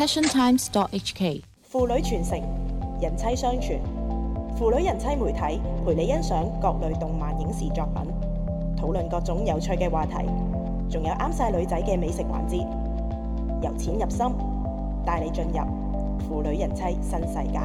passiontimes.hk。 父女傳承，人妻相傳，父女人妻媒體陪你欣賞各類動漫影視作品，討論各種有趣嘅話題，仲有啱晒女仔嘅美食環節，由淺入深，帶你進入父女人妻新世界。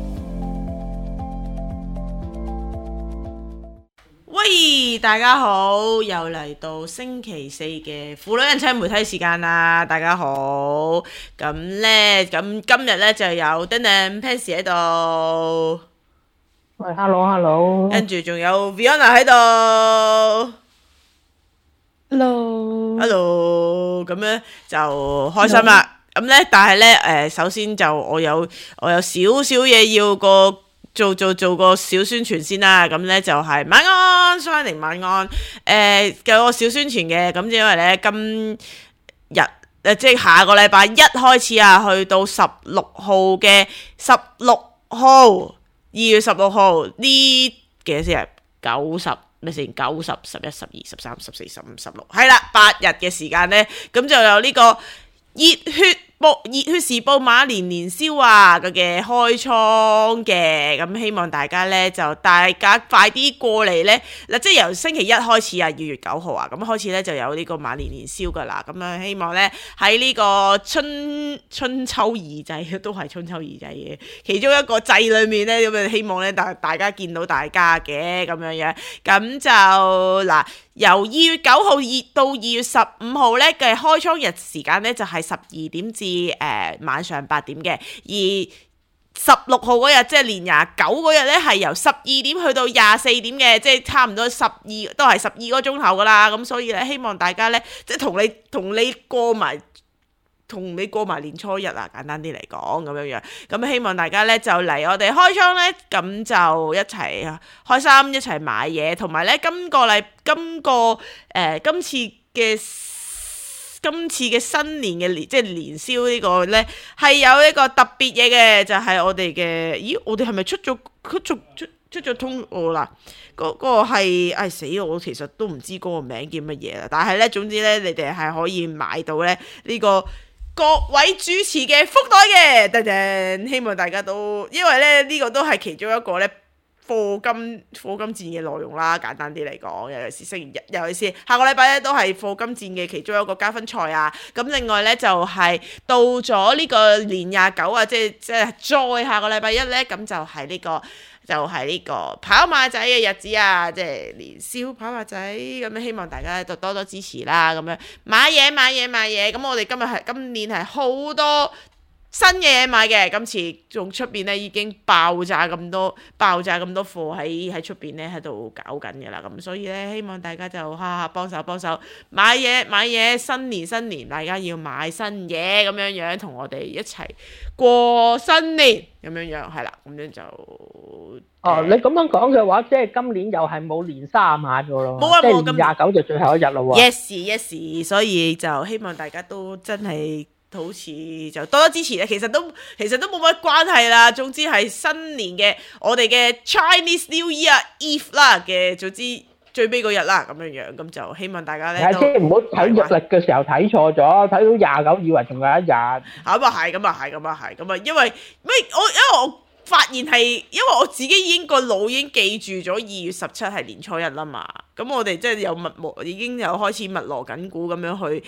喂，大家好，又嚟到星期四嘅父女人妻媒體時間啦！大家好，咁今日呢就有叮叮 Pansy 喺度， 喂，hello， 跟住仲有 Fiona 喺度 hello， 咁呢就開心啦。咁呢，但係呢，首先就我有少少嘢要做個小宣傳先啦，咁呢就係晚安 Shining 晚安，有個小宣傳嘅，咁因為呢今日即係下個禮拜一開始啊，去到2月16號呢幾多先係90咩先90、11、12、13、14、15、16係啦，8日嘅時間呢，咁就有呢個熱血時報馬年年宵啊嘅開倉嘅，咁希望大家呢，就大家快啲過嚟呢。嗱，即係由星期一開始啊，2月9號啊，咁開始呢就有呢個馬年年宵噶啦，咁樣希望呢，喺呢個春秋二祭都係春秋二祭嘅其中一個祭裏面呢，咁樣希望呢，大家見到大家嘅咁樣，咁就嗱。由2月9號到2月15號咧嘅開倉日時間咧就係12點至晚上8點嘅，而16號嗰日即係年29嗰日咧係由12點去到24點嘅，即係差唔多都係12個鐘頭噶啦，咁所以咧希望大家咧即係同你過埋年初一啊，簡單啲嚟講咁樣，咁希望大家咧就嚟我哋開倉咧，咁就一齊開心，一齊買嘢，同埋咧今次嘅新年嘅即係年宵呢個咧係有一個特別嘢嘅，就係我哋嘅，我哋係咪出咗通啦？嗰個係死我其實都唔知嗰個名叫乜嘢啦，但係咧總之咧你哋係可以買到咧呢個各位主持嘅福袋嘅，希望大家都，因為咧呢個都係其中一個咧課金戰嘅內容啦，簡單啲嚟講，尤其是星期日，尤其是下個禮拜咧都係課金戰嘅其中一個加分賽啊。咁另外咧就係到咗呢個年29啊，即係再下個禮拜一咧，咁就係呢個跑馬仔嘅日子啊，即係年宵跑馬仔，咁希望大家就多多支持啦，咁樣買嘢，咁我哋今年係好多新嘅嘢買嘅，今次仲出邊咧已經爆炸咁多貨喺出邊咧喺度搞緊嘅啦，咁所以咧希望大家就幫手買嘢，新年大家要買新嘢咁樣同我哋一齊過新年咁樣係啦，咁樣就你咁樣講嘅話，即係今年又係冇年30晚噶咯， 冇啊， 即係年29就最後一日咯喎。 Yes， 所以就希望大家都真係好似就多多支持咧，其實都冇乜關係啦。總之係新年嘅我哋嘅 Chinese New Year Eve 啦嘅，總之最尾嗰日啦咁樣，咁就希望大家咧都即係唔好睇日曆嘅時候睇錯咗，睇到29以為仲有一日。 咁啊，因為我發現係因為我自己個腦已經記住咗2月17係年初一啦嘛，咁我哋即係已經有開始密鑼緊鼓咁樣去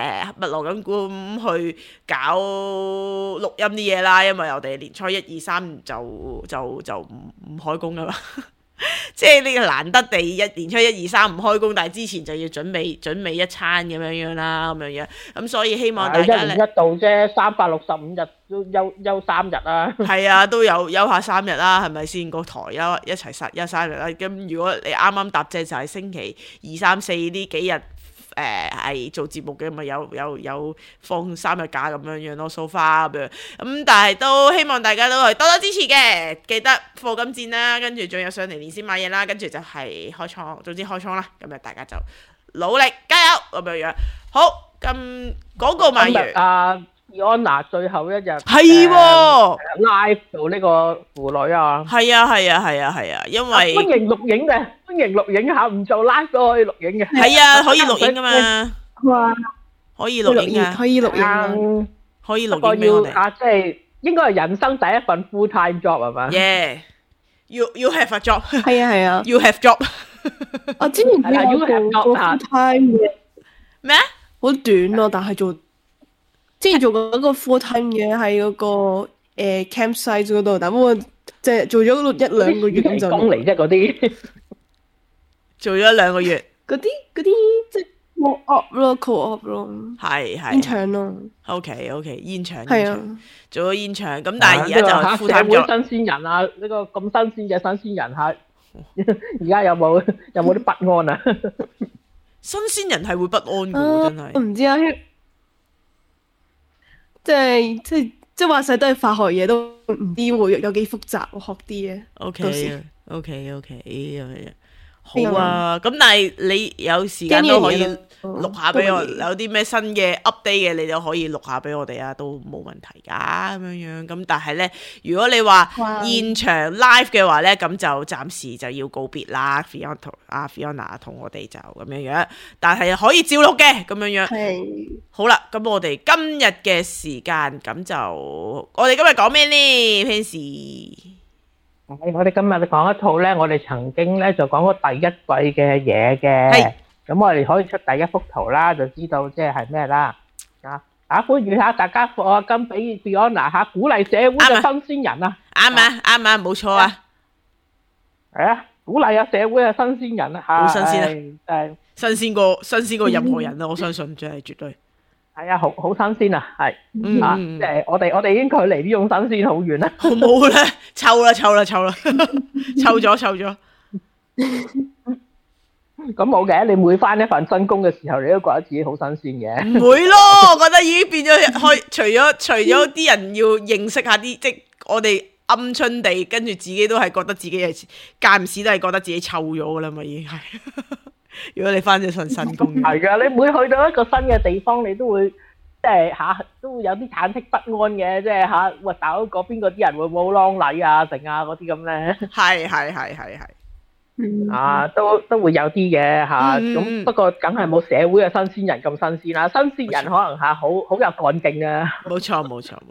搞錄音啲嘢啦，因為我哋年初1、2、3就唔開工噶嘛。即係呢個難得地年初1、2、3唔開工，但係之前就要準備一餐咁樣啦，咁所以希望大家咧，1年1度啫，365日都休3日啦。係啊，都有休下3日啦，係咪先？個台一齊休3日啦。咁如果你啱啱搭正就係星期2、3、4呢幾日。係做節目嘅咪有放3日假咁樣咯，so far咁樣，咁但係都希望大家都係多多支持嘅，記得課金戰啦，跟住仲有上嚟年先買嘢啦，跟住就係開倉，總之開倉啦，咁啊大家就努力加油咁樣。好，咁廣告賣完。 Fiona 最後一日係喎 live 做呢個婦女啊， 係啊，因為歡迎錄影下，唔做 live 都可以錄影嘅， 係啊，可以錄影噶嘛， 哇， 可以錄影啊， 可以錄影， 可以錄不過影俾我哋。 要即係應該係人生第一份 full time job 係嘛？ Yeah，you have a job， 係啊係啊， you have job 我之前係啦有 you have 做 job 啊 full time 嘅， 咩？ 好短咯，但係之前做過一個 full time 嘅喺嗰個campsite 嗰度，但不過即係做咗1-2個月咁就工嚟啫嗰啲。 做咗2個月， 嗰啲即係 co-op 咯，co-op 咯， 係煙腸咯， OK，煙腸係啊， 做咗煙腸，咁但係而家就嚇 full 社 time 會咗。 新鮮人啊，呢個咁新鮮嘅新鮮人嚇，而家有冇啲不安啊？ 新鮮人係會不安嘅喎， 啊真係。 我唔知啊，即係話晒都係化學嘢，都唔知會有幾複雜，我學啲嘢。到時 OK，好啊。咁但係你有時間都可以錄下俾我，有啲咩新嘅 update 嘅，你都可以錄下俾我哋啊，都冇問題㗎咁樣。咁但係呢，如果你話哇現場 live 嘅話呢，咁就暫時就要告別啦。Fiona 同我哋就咁樣，但係可以照錄嘅咁樣。 係好啦，咁我哋今日嘅時間咁就，我哋今日講咩呢 Pansy？ 我哋今日講一套咧，我哋曾經咧就講過第一季嘅嘢係嘅，咁我哋可以出第一幅圖啦，就知道即係咩啦。呼籲下大家課金俾 Fiona 嚇，鼓勵社會嘅新鮮人啊！ 啱啊，冇錯啊， 係啊，鼓勵下社會嘅新鮮人啊嚇， 好新鮮啊！ 誒新鮮過任何人啊！我相信真係絕對。 係啊，好新鮮啊，係嗯啊，即係我哋已經距離呢種新鮮好遠啦。 好冇咧，臭啦，臭咗。 咁冇嘅，你每翻一份新工嘅時候，你都覺得自己好新鮮嘅。 唔會咯，我覺得已經變咗除咗啲人要認識下啲，即係我哋鵪鶉地，跟住自己都係覺得自己係間唔時都係覺得自己臭咗噶啦嘛，已經係。如果你翻咗份新工， 係噶，你每去到一個新嘅地方，你都會即係都會有啲忐忑不安嘅，即係喂，大佬嗰邊嗰啲人會唔會好啷禮啊、剩啊嗰啲咁咧？ 係。 都會有啲嘅咁嗯不過梗係冇社會嘅新鮮人咁新鮮啦。新鮮人可能好有幹勁啊。 冇錯。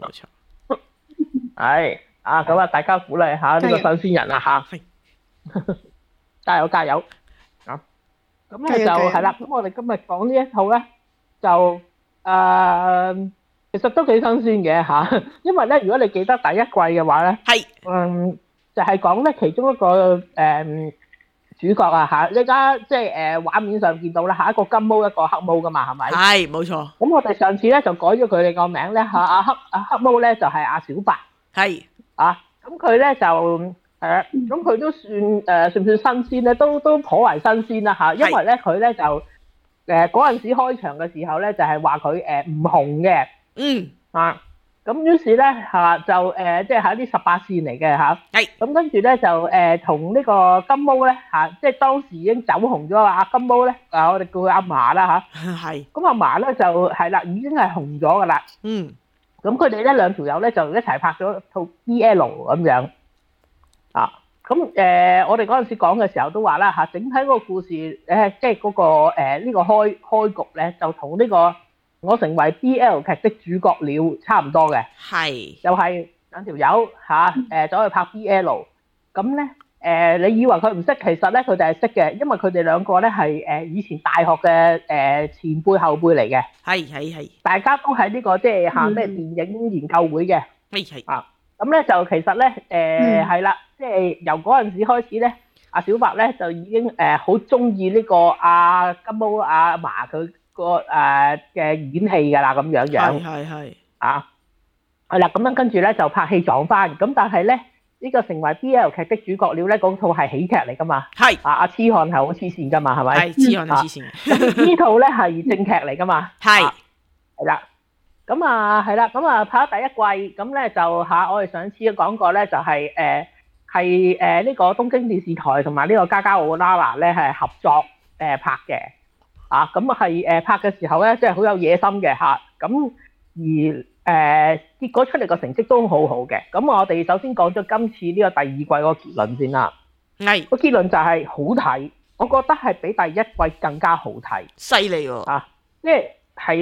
係咁啊，大家鼓勵下呢個新鮮人啊係加油！咁咧就加油係啦。咁我哋今日講呢一套咧，就其實都幾新鮮嘅因為咧，如果你記得第一季嘅話咧， 係就係講咧其中一個主角啊你而家即係畫面上見到啦一個金毛一個黑毛噶嘛，係咪？ 係冇錯， 咁我哋上次咧就改咗佢哋個名咧黑毛咧就係阿小白係咁佢咧就咁佢都算唔算新鮮咧？都頗為新鮮啦因為咧佢咧就嗰陣時開場嘅時候咧就係話佢唔紅嘅，咁於是咧就即係一啲18線嚟嘅係咁跟住咧就同呢個金毛咧即係當時已經走紅咗阿金毛咧我哋叫佢阿嫲啦係咁阿嫲咧就係啦，已經係紅咗噶啦。咁佢哋咧兩條友咧就一齊拍咗套 BL 咁樣咁我哋嗰陣時講嘅時候都話啦整體嗰個故事即係嗰個呢個開局咧就同呢個我成為 BL 劇的主角了差唔多嘅， 係又係兩條友走去拍 BL 咁咧你以為佢唔識，其實咧佢哋係識嘅，因為佢哋兩個咧係以前大學嘅前輩後輩嚟嘅， 係大家都係呢個即係咩電影研究會嘅。咁咧就其實咧係啦，即係由嗰陣時開始咧，阿小白咧就已經好中意呢個阿金毛阿嫲佢個嘅演戲㗎啦，咁樣係係啦，咁樣跟住咧就拍戲撞翻，咁但係咧呢個成為 BL 劇的主角了咧，嗰套係喜劇嚟㗎嘛， 係阿痴漢係好黐線㗎嘛，係咪？ 係痴漢黐線嘅， 呢套咧係正劇嚟㗎嘛， 係啦。咁係啦，咁拍咗第一季，咁咧就我哋上次講過咧，就係係呢個東京電視台同埋呢個加加奧拉娜咧係合作拍嘅，咁係拍嘅時候咧，即係好有野心嘅咁而結果出嚟個成績都好好嘅。咁我哋首先講咗今次呢個第二季個結論先啦。 係個結論就係好睇，我覺得係比第一季更加好睇， 犀利喎， 即係啦。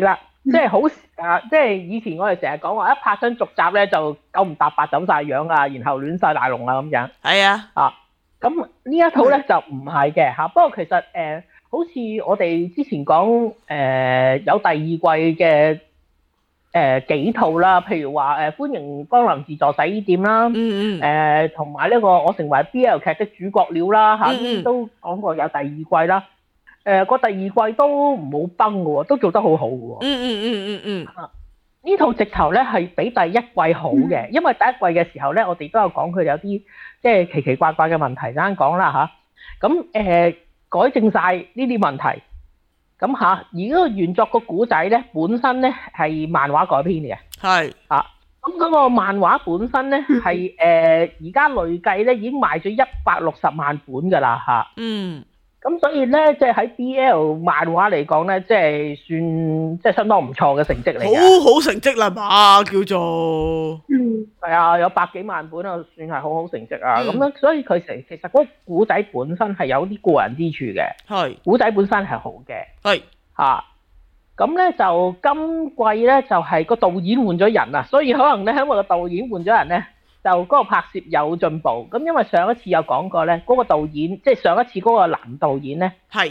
即係好即係以前我哋成日講話一拍親續集咧就九唔搭八走晒樣啊，然後亂晒大龍啊咁樣。 係啊， 咁呢一套咧就唔係嘅嚇，不過其實好似我哋之前講有第二季嘅幾套啦，譬如話歡迎光臨自助洗衣店啦，同埋呢個我成為 BL 劇的主角了啦嚇，都講過有第二季啦。個第二季都唔好崩嘅喎，都做得好好嘅喎。呢套直頭咧係比第一季好嘅，因為第一季嘅時候咧，我哋都有講佢有啲即係奇奇怪怪嘅問題，啱講啦嚇。咁改正晒呢啲問題，咁嚇而嗰個原作個古仔咧本身咧係漫畫改編嘅， 係咁嗰個漫畫本身咧係而家累計咧已經賣咗160萬本㗎啦嚇。咁所以咧，即係喺 BL 漫畫嚟講咧，即係算即係相當唔錯嘅成績嚟嘅。 好成績啦嘛，叫做。 係啊，有百幾萬本啊，算係好成績啊。咁樣，所以佢其實嗰個古仔本身係有啲過人之處嘅。係。古仔本身係好嘅。係。咁咧就今季咧就係個導演換咗人啊，所以可能咧因為個導演換咗人咧。就嗰個拍攝有進步，咁因為上一次有講過咧，嗰個導演即係上一次嗰個男導演咧，係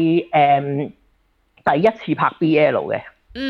第一次拍 BL 嘅，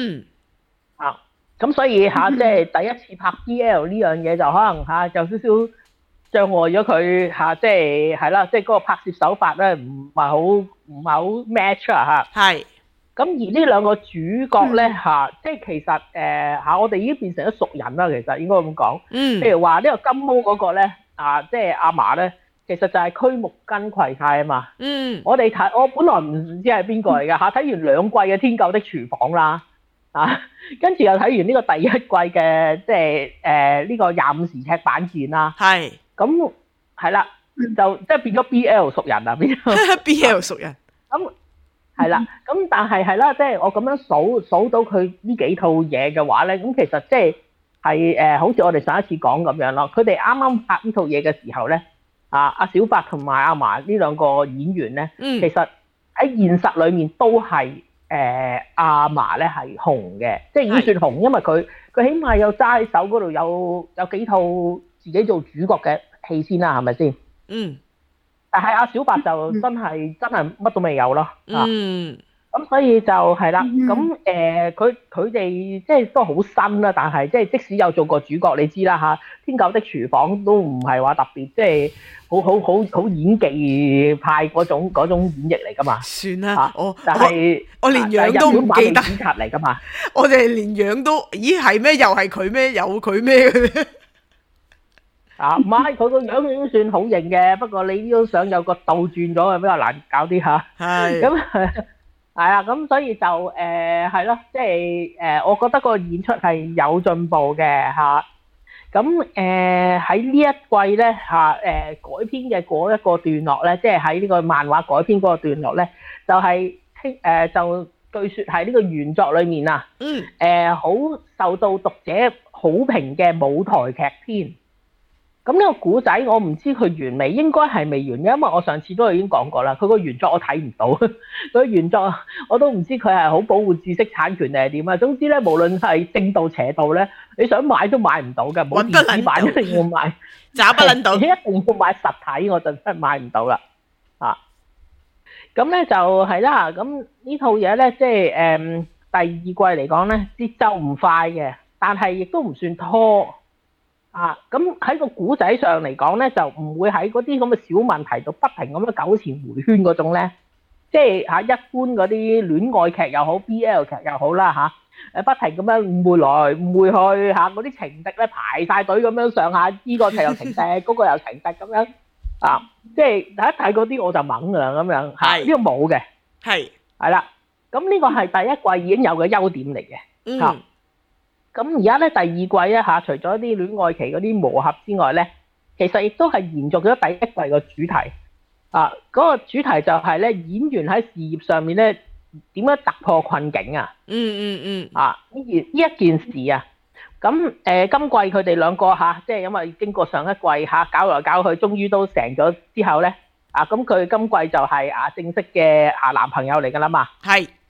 咁所以即係第一次拍 BL 呢樣嘢就可能有少少障礙咗佢即係係啦，即係嗰個拍攝手法咧唔係好 match 啊係。咁而呢兩個主角咧即係其實我哋已經變成咗熟人啦，其實應該咁講。譬如話呢個金毛嗰個咧即係阿嫲咧，其實就係區木根葵太啊嘛。我本來唔知係邊個嚟㗎睇完2季嘅《天救的廚房》啦，跟住又睇完呢個第一季嘅即係呢個25時尺版戰啦。係。咁係啦，就即係變咗 BL 熟人啦，變咗 BL 熟人。 咁。係啦，咁但係啦，即係我咁樣數到佢呢幾套嘢嘅話咧，咁其實即係好似我哋上一次講咁樣咯。佢哋啱啱拍呢套嘢嘅時候咧，阿小白同埋阿嫲呢兩個演員咧，其實喺現實裏面都係阿嫲咧係紅嘅，即係已經算紅，因為佢起碼有揸喺手嗰度有幾套自己做主角嘅戲先啦，係咪先？但係阿小白就真係乜都未有咯，咁所以就係啦，咁佢哋即係都好新啦，但係即係即使有做過主角，你知啦嚇，《天救的廚房》都唔係話特別即係好演技派嗰種演繹嚟噶嘛。算啦，但係我連樣都唔記得。主角嚟噶嘛， 我哋連樣都咦係咩？又係佢咩？有佢咩嘅？ 唔係佢個樣已經算好型嘅，不過你呢張相有個倒轉咗嘅，比較難搞啲嚇。係。咁係啊，咁所以就係咯，即係我覺得個演出係有進步嘅嚇。咁喺呢一季咧改編嘅嗰一個段落咧，即係喺呢個漫畫改編嗰個段落咧，就係就據說係呢個原作裡面啊，好受到讀者好評嘅舞台劇篇。咁呢個古仔我唔知佢完未，應該係未完嘅，因為我上次都已經講過啦。佢個原作我睇唔到，佢原作我都唔知佢係好保護知識產權定係點啊。總之咧，無論係正道邪道咧，你想買都買唔到嘅，冇電子版一定要買， 找不撚到， 一定要買實體，我就真係買唔到啦。咁咧就係啦，咁呢套嘢咧，即係第二季嚟講咧，節奏唔快嘅，但係亦都唔算拖。咁喺個古仔上嚟講咧，就唔會喺嗰啲咁嘅小問題度不停咁樣糾纏迴圈嗰種咧，即係一般嗰啲戀愛劇又好 BL 劇又好啦不停咁樣誤會來誤會去嗰啲情敵咧排晒隊咁樣上下，呢個又情敵，嗰個又情敵咁樣即係第一睇嗰啲我就懵㗎啦咁樣呢個冇嘅，係啦，咁呢個係第一季已經有嘅優點嚟嘅咁而家咧第二季咧除咗啲戀愛期嗰啲磨合之外咧，其實亦都係延續咗第一季嘅主題嗰個主題就係咧演員喺事業上面咧點樣突破困境啊！呢一件事啊，咁今季佢哋兩個即係因為經過上一季搞來搞去，終於都成咗之後咧咁佢今季就係正式嘅男朋友嚟㗎啦嘛。係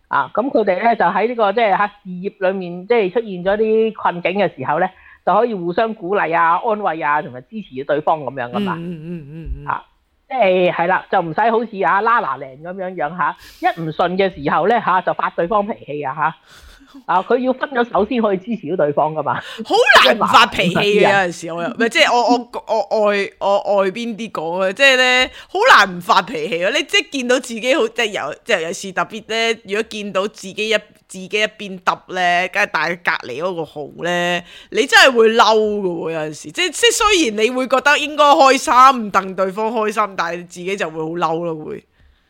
咁佢哋咧就喺呢個即係事業裏面，即係出現咗啲困境嘅時候咧，就可以互相鼓勵啊、安慰啊，同埋支持對方咁樣噶嘛。即係啦，就唔使好似阿 Lala Land 咁樣一唔順嘅時候咧就發對方脾氣佢要分咗手先可以支持到對方噶嘛。 好難唔發脾氣嘅，有陣時我又即係我外邊啲講嘅，即係咧好難唔發脾氣咯。你即係見到自己好即係有時特別咧，如果見到自己一邊揼咧，梗係大隔離嗰個號咧，你真係會嬲㗎喎。有陣時即係雖然你會覺得應該開心，戥對方開心，但係自己就會好嬲咯，會。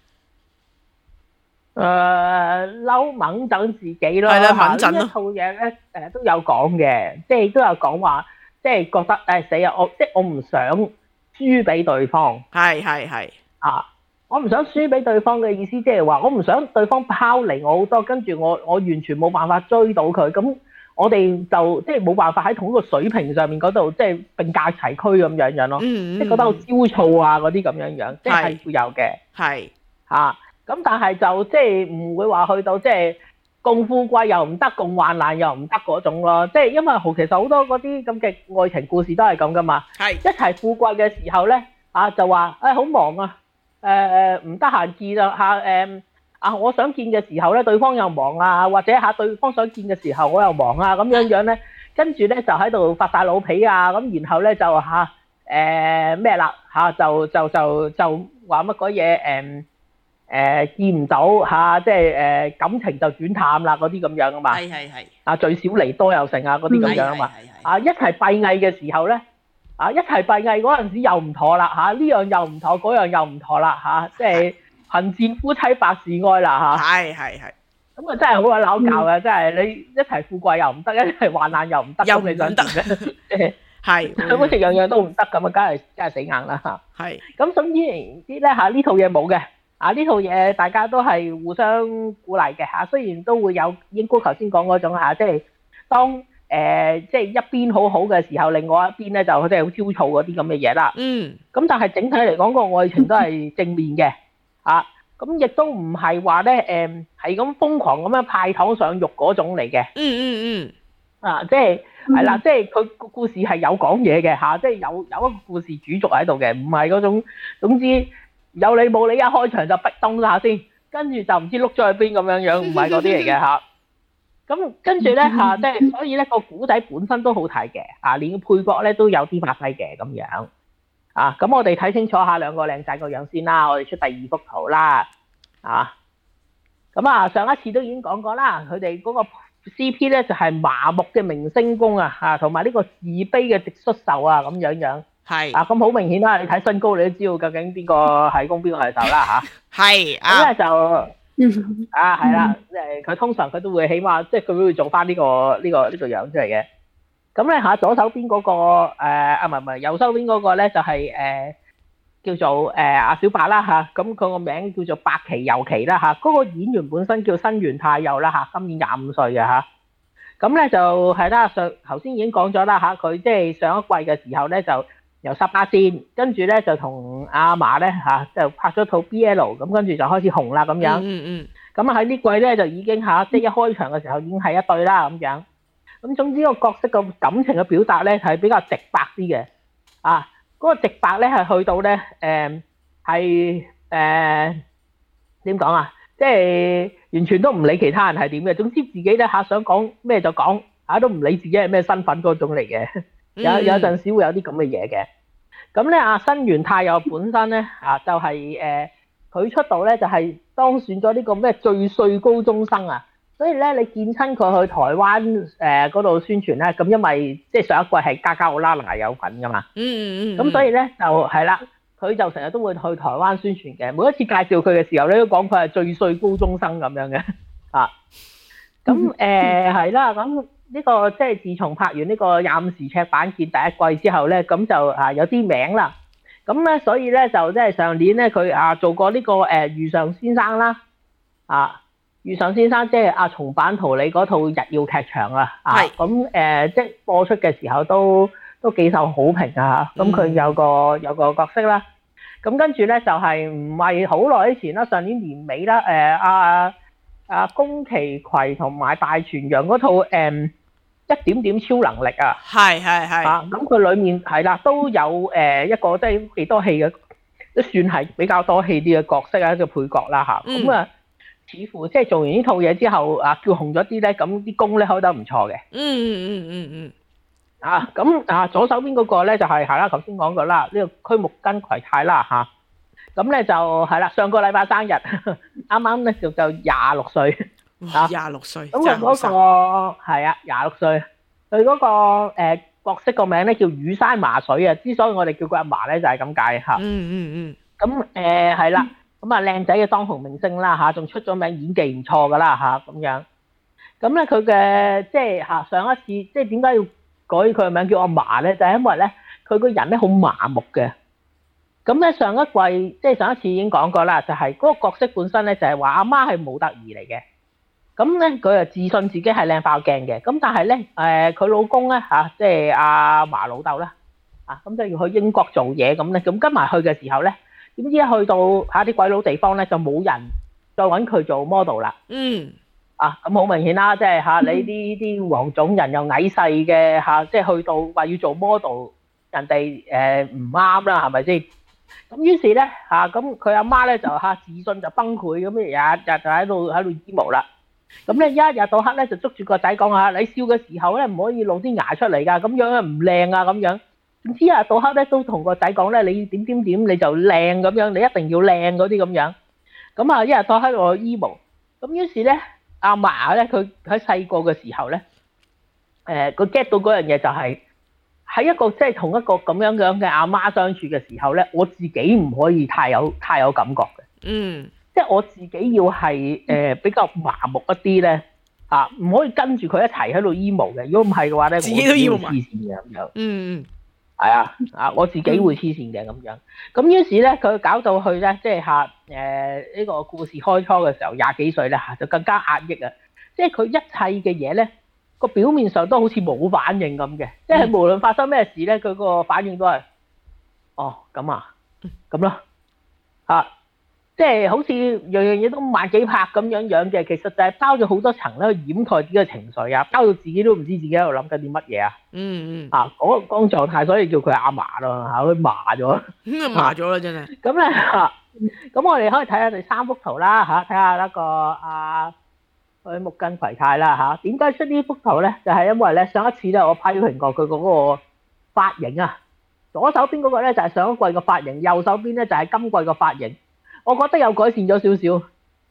嬲掹等自己咯， 係啦，掹陣咯。 呢一套嘢咧都有講嘅，即係都有講話，即係覺得死啊！我唔想輸俾對方。 係。 我唔想輸俾對方嘅意思，即係話我唔想對方拋離我好多，跟住我完全冇辦法追到佢，咁我哋就即係冇辦法喺同一個水平上面嗰度，即係並駕齊驅咁樣咯。即係覺得好焦躁啊嗰啲咁樣，即係會有嘅。係咁但係就即係唔會話去到即係共富貴又唔得，共患難又唔得嗰種咯。即係因為其實好多嗰啲咁嘅愛情故事都係咁噶嘛。一齊富貴嘅時候咧，就話好忙啊，唔得閒見我想見嘅時候咧，對方又忙啊，或者對方想見嘅時候我又忙啊，咁樣咧，跟住咧就喺度發晒老脾啊，咁然後咧就咩啦就話乜鬼嘢見唔到即係感情就轉淡啦嗰啲咁樣啊嘛。係。聚少離多又成嗰啲咁樣啊嘛。一齊閉翳嘅時候咧，一齊閉翳嗰陣時又唔妥啦呢樣又唔妥，嗰樣又唔妥啦即係貧賤夫妻百事哀啦係。咁真係好鬼拗教嘅，真係你一齊富貴又唔得，一齊患難又唔得，咁你想點咧？係，好似樣樣都唔得咁啊，梗係死硬啦係。咁總之言之咧呢套嘢冇嘅。呢套嘢大家都係互相鼓勵嘅雖然都會有英哥頭先講嗰種即係當即係一邊好好嘅時候，另外一邊咧就即係好焦躁嗰啲咁嘅嘢啦。咁但係整體嚟講個愛情都係正面嘅咁亦都唔係話咧係咁瘋狂咁樣派糖上肉嗰種嚟嘅。即係係啦，即係佢個故事係有講嘢嘅即係有一個故事主軸喺度嘅，唔係嗰種總之。有理冇理一開場就逼咚下先，跟住就唔知碌咗去邊咁樣，唔係嗰啲嚟嘅咁跟住咧即係所以咧個古仔本身都好睇嘅連配角咧都有啲發揮嘅咁樣咁我哋睇清楚下兩個靚仔個樣先啦，我哋出第二幅圖啦咁上一次都已經講過啦，佢哋嗰個 CP 咧就係麻木嘅明星公同埋呢個自卑嘅直率獸咁樣。係咁好明顯啦！你睇身高，你都知道究竟邊個係攻邊個係受啦係咁咧就係啦，佢通常佢都會起碼即係佢會做翻呢個樣出嚟嘅。咁咧左手邊嗰個唔係右手邊嗰個咧就係叫做阿小白啦咁佢個名叫做白崎佑期啦嗰個演員本身叫新垣太佑啦今年25歲嘅咁咧就係啦，頭先已經講咗啦佢即係上一季嘅時候咧就。由十八線，跟住咧就同阿嫲咧就拍咗套 BL， 咁跟住就開始紅啦咁樣。咁喺呢季咧就已經即係一開場嘅時候已經係一對啦咁樣。咁總之個角色個感情嘅表達咧係比較直白啲嘅。嗰個直白咧係去到咧係點講即係完全都唔理其他人係點嘅。總之自己咧想講咩就講都唔理自己係咩身份嗰種嚟嘅。有陣時會有啲咁嘅嘢嘅，咁咧新垣太佑本身咧就係佢出道咧就係當選咗呢個咩最帥高中生所以咧你見親佢去台灣嗰度宣傳咧，咁因為即係上一季係加加奧拉娜有份噶嘛，咁所以咧就係啦，佢就成日都會去台灣宣傳嘅，每一次介紹佢嘅時候咧都講佢係最帥高中生咁樣嘅咁係啦咁。呢個即係自從拍完呢個廿五時尺版見第一季之後咧，咁就有啲名啦。咁咧，所以咧就即係上年咧，佢做過呢個遇上先生啦。遇上先生即係松坂桃李嗰套日曜劇場咁即係播出嘅時候都幾受好評咁佢有個角色啦。咁跟住咧就係唔係好耐之前啦，上年年尾啦， 宮崎葵同埋大泉洋嗰套一點點超能力啊， 係咁佢裡面係啦都有一個即係幾多戲嘅，都算係比較多戲啲嘅角色啊，一個配角啦咁啊，似乎即係做完呢套嘢之後叫紅咗啲咧，咁啲工咧開得唔錯嘅。咁左手邊嗰個咧就係啦，頭先講過啦，呢個區木根葵太啦咁咧就係啦，上個禮拜生日，啱啱咧就26歲。 26歲， 咁佢嗰個係26歲，佢嗰個角色個名咧叫羽山麻水啊。之所以我哋叫佢阿嫲咧，就係咁解嚇。咁係啦，咁靚仔嘅當紅明星啦仲出咗名，演技唔錯噶啦咁樣。咁咧佢嘅即係上一次即係點解要改佢個名叫阿嫲咧？就係因為咧佢個人咧好麻木嘅。咁咧上一季即係上一次已經講過啦，就係嗰個角色本身咧就係話阿媽係模特兒嚟嘅。咁咧佢又自信自己係靚爆鏡嘅，咁但係咧佢老公咧即係阿嫲老豆啦，咁就要去英國做嘢咁咧，咁跟埋去嘅時候咧，點知一去到啲鬼佬地方咧就冇人再揾佢做 model 啦。咁好明顯啦，即係你啲黃種人又矮細嘅即係去到話要做 model，人哋唔啱啦，係咪先？咁於是咧咁佢阿媽咧就自信就崩潰咁，日日就喺度emo啦。咁咧一日到黑咧就捉住個仔講你笑嘅時候咧唔可以露啲牙出嚟㗎，咁樣唔靚啊咁樣。總之一日到黑咧都同個仔講咧，你點點點你就靚咁樣，你一定要靚嗰啲咁樣。咁一日到黑我 emo。咁於是咧阿嫲咧佢喺細個嘅時候咧，佢 get 到嗰樣嘢就係喺一個即係同一個咁樣嘅阿媽相處嘅時候咧，我自己唔可以太有感覺嘅。即係我自己要係比較麻木一啲咧，唔可以跟住佢一齊喺度 emo 嘅。如果唔係嘅話咧， 自己都 emo 黐線嘅咁樣。係我自己會黐線嘅咁樣。咁於是咧，佢搞到去咧，即係呢個故事開初嘅時候，20幾歲咧就更加壓抑啊！即係佢一切嘅嘢咧，個表面上都好似冇反應咁嘅。即係無論發生咩事咧，佢個反應都係咁啊，咁咯即係好似樣樣嘢都慢幾拍咁樣嘅，其實就係包咗好多層咧去掩蓋自己嘅情緒包到自己都唔知自己喺度諗緊啲乜嘢嗰個狀態，所以叫佢阿嫲咯佢麻咗， 麻咗啦真係。 咁咧咁我哋可以睇下第3幅圖啦睇下一個佢木根葵太啦點解出呢幅圖咧？就係因為咧上一次咧我批評過佢嗰個髮型左手邊嗰個咧就係上一季個髮型，右手邊咧就係今季個髮型。我覺得有改善咗少少，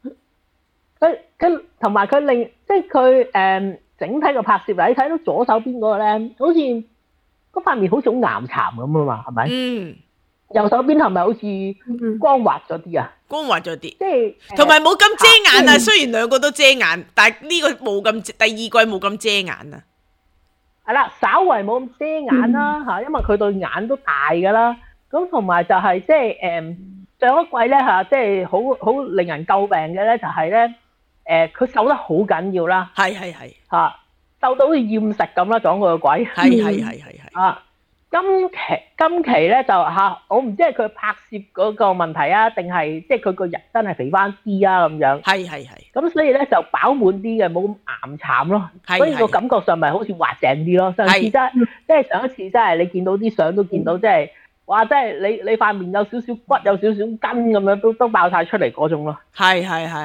佢同埋佢即係佢整體嘅拍攝你睇到左手邊嗰個咧，好似嗰塊面好似好岩巉咁啊嘛，係咪？右手邊係咪好似光滑咗啲啊？ 光滑咗啲， 即係同埋冇咁遮眼雖然兩個都遮眼，但係呢個冇咁第二季冇咁遮眼啊。 係啦，稍為冇咁遮眼啦因為佢對眼都大㗎啦。咁同埋就係即係上一季咧即係好令人詬病嘅咧，就係咧佢瘦得好緊要啦， 係瘦到好似厭食咁啦，撞佢個鬼。 係今期咧就我唔知係佢拍攝嗰個問題定係即係佢個人真係肥翻啲咁樣。 係。 咁所以咧就飽滿啲嘅，冇咁岩巉咯。所以個感覺上咪好似滑淨啲咯。上次即係上一次真係你見到啲相都見到即係。哇！真係你塊面有少少骨，有少少筋咁樣，都爆晒出嚟嗰種咯。 係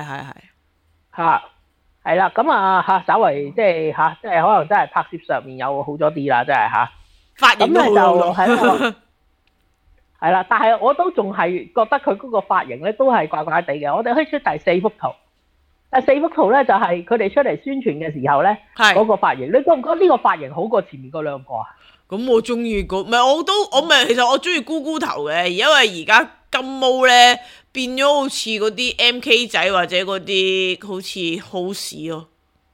係啦，咁稍為即係即係可能真係拍攝上面有好咗啲啦，真係髮型都好咗。 係啦，但係我都仲係覺得佢嗰個髮型咧都係怪怪地嘅。我哋可以出第4幅圖。第4幅圖咧就係佢哋出嚟宣傳嘅時候咧，嗰個髮型，你覺唔覺得呢個髮型好過前面嗰兩個啊？ 咁我中意其實我中意菇菇頭嘅，因為而家金毛咧變咗好似嗰啲 MK 仔或者嗰啲好似好屎咯。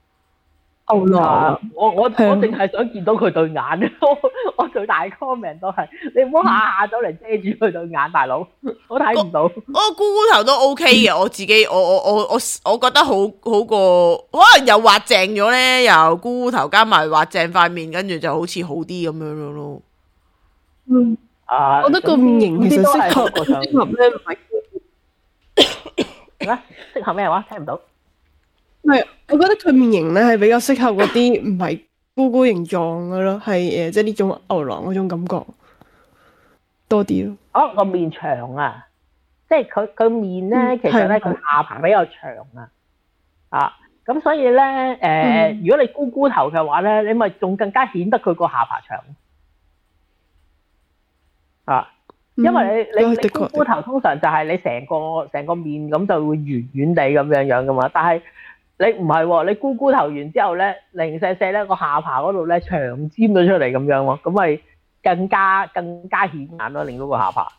我淨係想見到佢對眼，我最大 comment 都係你唔好下走嚟遮住佢對眼，大佬我睇唔到。 菇菇頭都 OK 嘅，我自己我覺得好過，可能又畫正咗咧，又菇菇頭加埋畫正塊面，跟住就好似好啲咁樣咯。 我覺得個面型其實適合咧，唔係適合咩話？聽唔到。 唔係，我覺得佢面型咧係比較適合嗰啲唔係菇菇形狀嘅咯，係即係呢種牛郎嗰種感覺多啲咯。 哦，個面長啊，即係佢面咧，其實咧佢下巴比較長啊，咁所以咧如果你菇菇頭嘅話咧，你咪仲更加顯得佢個下巴長啊。因為你菇菇頭通常就係你成個面咁就會圓圓地咁樣噶嘛，但係你唔係喎，你菇菇頭完之後咧，零舍舍咧個下巴嗰度咧長尖咗出嚟咁樣喎，咁咪更加顯眼咯，令到個下巴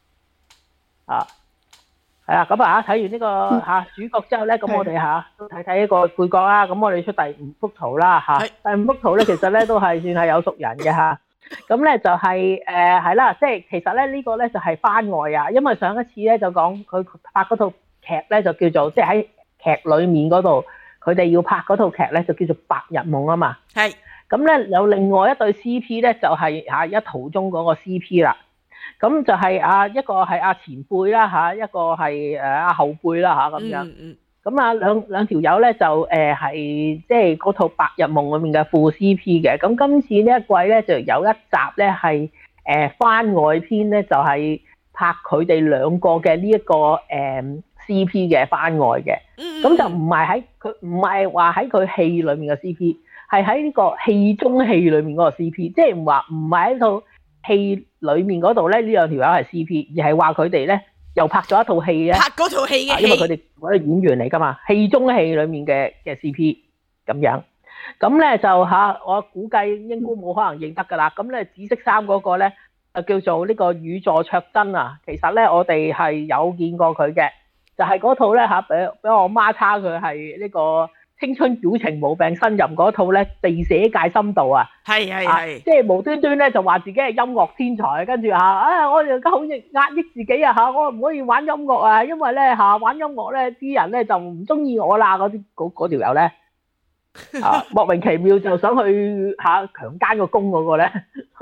係啊，咁睇完呢個主角之後咧，咁我哋都睇睇一個配角啦，咁我哋出第5幅圖啦第5幅圖咧其實咧都係算係有熟人嘅咁咧就係啦，即係其實咧呢個咧就係番外啊，因為上一次咧就講佢拍嗰套劇咧就叫做即係喺劇裡面嗰度，佢哋要拍嗰套劇咧就叫做《白日夢》啊嘛。係。咁咧有另外一對 CP 咧就係一途中嗰個 CP 啦。咁就係一個係前輩啦一個係後輩啦咁樣。咁兩條友咧就係即係嗰套《白日夢》裏面嘅副 CP 嘅。咁今次呢一季咧就有一集咧係番外篇咧，就係拍佢哋兩個嘅呢一個CP 嘅番外嘅。咁就唔係話喺佢戲裏面嘅 CP， 係喺呢個戲中戲裏面嗰個 CP， 即係唔係喺套戲裏面嗰度咧呢兩條友係 CP， 而係話佢哋咧又拍咗一套戲咧， 拍嗰套戲嘅戲， 因為佢哋嗰啲演員嚟噶嘛，戲中戲裏面嘅 CP 咁樣。咁咧就我估計應該冇可能認得噶啦。咁咧紫色衫嗰個咧就叫做呢個宇佐卓真啊。其實咧我哋係有見過佢嘅，就係嗰套咧俾我媽叉佢係呢個青春表情冇病呻吟嗰套咧地捨界深度啊。係即係無端端咧就話自己係音樂天才，跟住我而家好壓抑自己我唔可以玩音樂啊，因為咧玩音樂咧啲人咧就唔中意我啦，嗰條友咧莫名其妙就想去強姦個公嗰個咧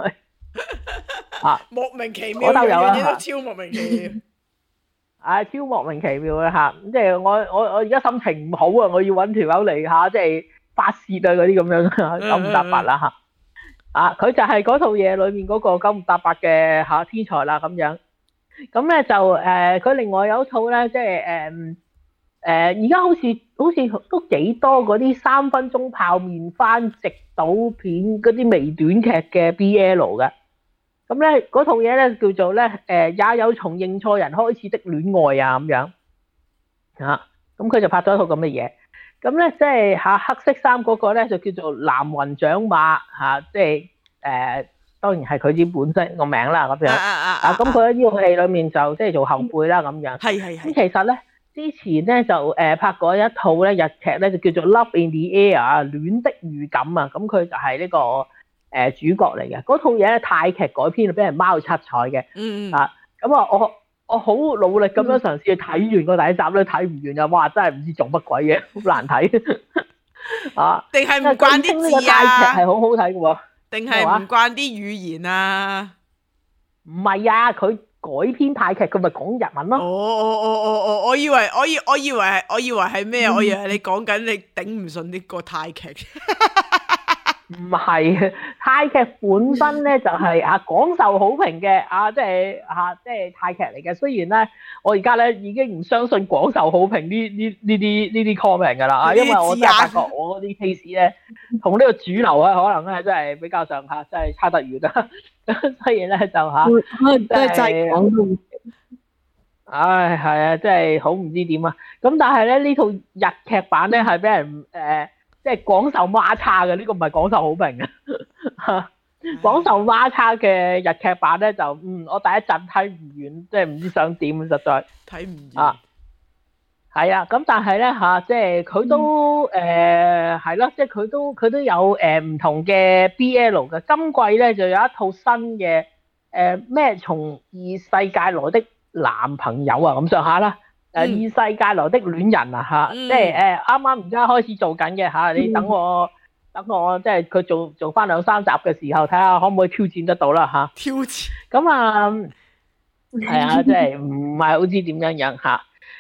莫名其妙，樣嘢都超莫名其妙。 超莫名其妙嘅即係我而家心情唔好啊，我要揾條友嚟即係發泄嗰啲咁樣九唔搭八啦佢就係嗰套嘢裏面嗰個九唔搭八嘅天才啦咁樣。咁咧就佢另外有一套咧，即係而家好似都幾多嗰啲3分鐘泡麵番直島片嗰啲微短劇嘅 BL 嘅。咁咧嗰套嘢咧叫做咧也有從認錯人開始的戀愛咁樣咁佢就拍咗一套咁嘅嘢。咁咧即係黑色衫嗰個咧就叫做藍雲長馬即係當然係佢啲本身個名啦咁樣咁佢喺呢套戲裏面就即係做後輩啦咁樣。係。咁其實咧之前咧就拍過一套咧日劇咧就叫做 Love in the Air 戀的預感咁佢就係呢個主角嚟嘅。嗰套嘢咧泰劇改編，俾人貓七彩嘅。咁我好努力咁樣嘗試去睇完個第一集咧，睇唔完哇！真係唔知做乜鬼嘢，好難睇定係唔慣啲字泰劇係好好睇嘅喎， 定係唔慣啲語言啊？ 唔係佢改編泰劇，佢咪講日文咯。 我以為係咩？我以為你講緊你頂唔順呢個泰劇。 唔係，泰劇本身咧就係廣受好評嘅即係泰劇嚟嘅。雖然咧我而家咧已經唔相信廣受好評呢啲 comment 㗎啦因為我真係發覺我嗰啲 case 咧同呢個主流可能咧真係比較上真係差得遠啦。所以咧就真係講到係真係好唔知點啊！咁但係咧呢套日劇版咧係俾人即係廣受孖叉嘅，呢個唔係廣受好評嘅。廣受孖叉嘅日劇版咧就我第一集睇唔完，即係唔知想點，實在睇唔完。 係咁但係咧即係佢都係咯，即係佢都有唔同嘅 BL 嘅。今季咧就有一套新嘅咩從異世界來的男朋友咁上下啦。異世界來的戀人即係啱啱而家開始做緊嘅你等我即係佢做翻2-3集嘅時候，睇下可唔可以挑戰得到啦挑戰咁係即係唔係好知點樣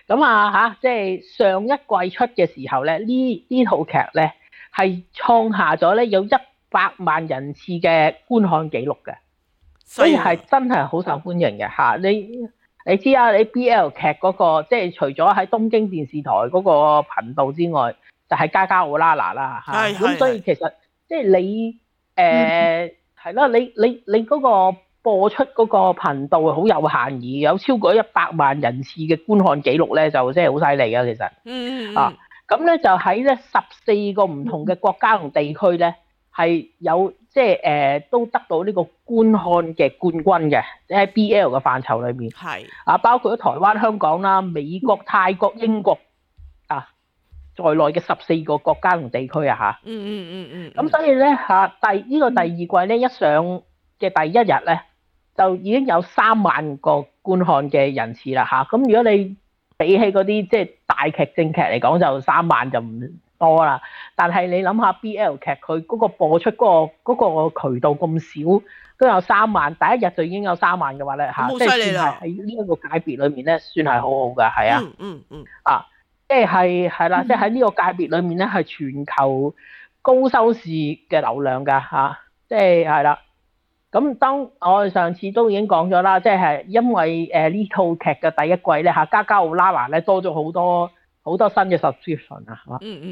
咁即係上一季出嘅時候咧，呢套劇咧係創下咗咧有100萬人次嘅觀看記錄嘅，所以係真係好受歡迎嘅嚇。你知啊，你 BL 劇嗰個即係除咗喺東京電視台嗰個頻道之外，就係家家奧拉娜啦嚇。咁所以其實即係你係啦，你嗰個播出嗰個頻道好有限，而有超過100萬人次嘅觀看記錄咧，就即係好犀利嘅其實。咁咧就喺咧14個唔同嘅國家同地區咧，係有即係都得到呢個觀看嘅冠軍嘅，即係 BL 嘅範疇裏面。係包括咗台灣、香港啦、美國、泰國、英國在內嘅14個國家同地區啊嚇。咁所以咧呢個第二季咧一上嘅第一日咧，就已經有3萬個觀看嘅人次啦嚇。咁如果你比起嗰啲即係大劇正劇嚟講，就3萬就唔多啦。但係你諗下 BL 劇佢嗰個播出嗰個渠道咁少，都有3萬，第一日就已經有3萬嘅話咧嚇，即係算係喺呢一個界別裏面咧，算係好好嘅，係啊。即係啦，即係喺呢個界別裏面咧，係全球高收視嘅流量㗎嚇，即係啦。咁當我哋上次都已經講咗啦，即係因為呢套劇嘅第一季咧嚇，家家奧拉娜咧多咗好多新嘅 subscription 啊，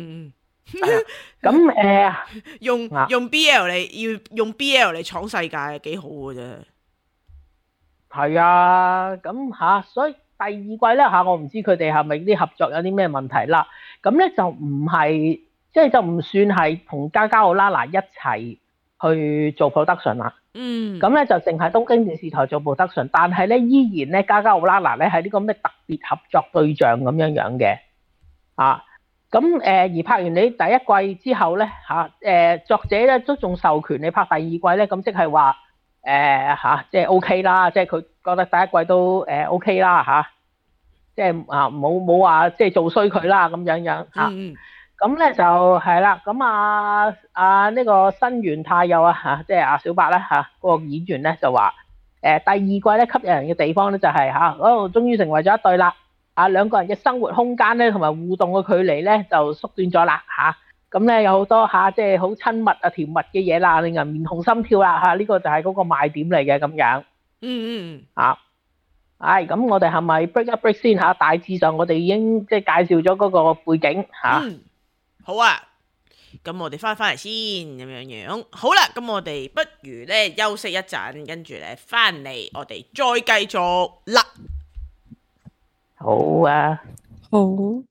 咁用 BL 用 BL 嚟闖世界幾好嘅啫。係啊，咁所以第二季咧我唔知佢哋係咪啲合作有啲咩問題啦。咁咧就唔係，即係就唔算係同家家奧拉娜一齊去做 production 啦。咁咧就淨係東京電視台做 production，但係咧依然咧家家奧拉娜咧係呢個咩特別合作對象咁樣嘅咁而拍完你第一季之後咧作者咧都仲授權你拍第二季咧，咁即係話即係 OK 啦，即係佢覺得第一季都OK 啦即係冇話即係做衰佢啦咁樣咁咧就係啦，咁呢個新垣太佑即係小白咧嗰個演員咧就話第二季咧吸引人嘅地方咧就係終於成為咗一對啦，兩個人嘅生活空間咧同埋互動嘅距離咧就縮短咗啦咁咧有好多即係好親密甜蜜嘅嘢啦，令人面紅心跳啦呢個就係嗰個賣點嚟嘅咁樣。咁我哋係咪 break 一 break 先大致上我哋已經即係介紹咗嗰個背景好啊，咁我哋翻嚟先咁樣。好啦，咁我哋不如咧休息一陣，跟住咧翻嚟我哋再繼續啦。 好啊， 好。